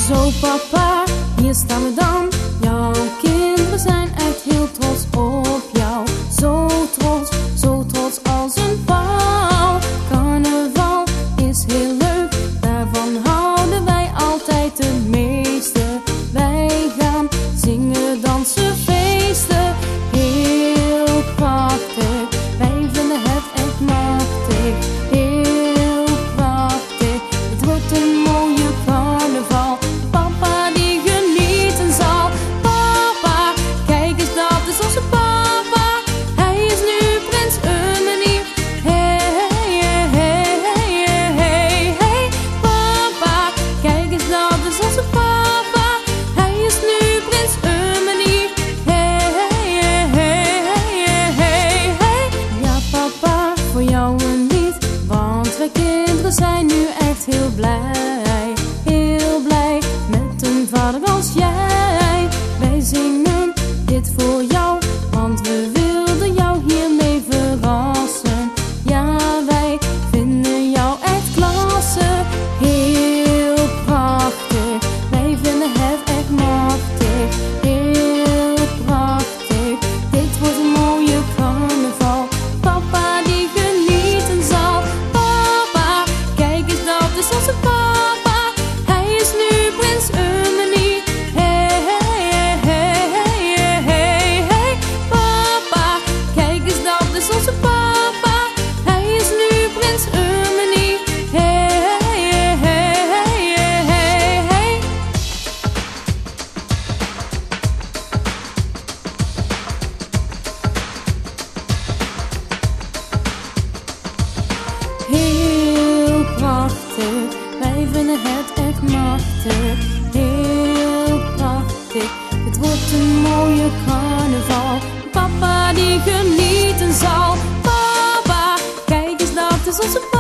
Zo papa, hier staan we dan. Jouw kinderen zijn echt heel trots op jou. Zo trots als een pauw. Carnaval is heel leuk, daarvan houden wij altijd het meeste. Wij gaan zingen, dansen, feesten, heel prachtig. Wij vinden het echt machtig, heel prachtig. Het wordt een mooie carnaval. Papa die genieten zal. Papa, kijk eens, dat is onze papa. Hij is nu prins Ermenier. Hey, hey, hey, hey, hey, hey. Papa, kijk eens, dat is onze papa. Hij is nu prins Ermenier. Hey, hey, hey, hey, hey, hey. Ja papa, voor jou een lied, want wij kinderen zijn nu echt heel blij. Heel blij met een vader als jij. Wij zingen dit voor jou, want we wilden jou hiermee verrassen. Ja, wij vinden jou echt klasse. Heel prachtig, wij vinden het echt machtig. Heel prachtig, dit wordt een mooie carnaval. Papa die genieten zal. Papa, kijk eens, dat is onze papa. Hij is nu prins Ermenier. Hey, hey, hey, hey, hey, hey. Papa, kijk eens, dat is onze papa. Hij is nu prins Ermenier. Hey, hey, hey, hey, hey, hey. Heel prachtig, wij vinden het echt machtig. Heel prachtig, het wordt een mooie carnaval. Papa die genieten zal. Papa, kijk eens, dat is onze papa.